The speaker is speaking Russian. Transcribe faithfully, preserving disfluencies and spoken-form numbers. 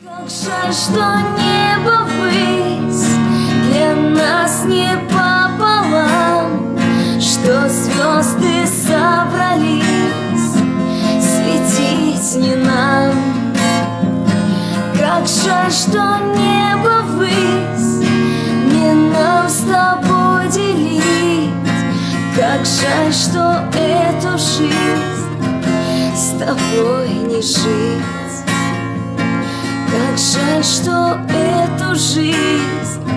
Как жаль, что небо ввысь для нас не пополам, что звезды собрались светить не нам. Как жаль, что небо ввысь не нам с тобой делить. Как жаль, что эту жизнь с тобой не жить. Как жаль, что эту жизнь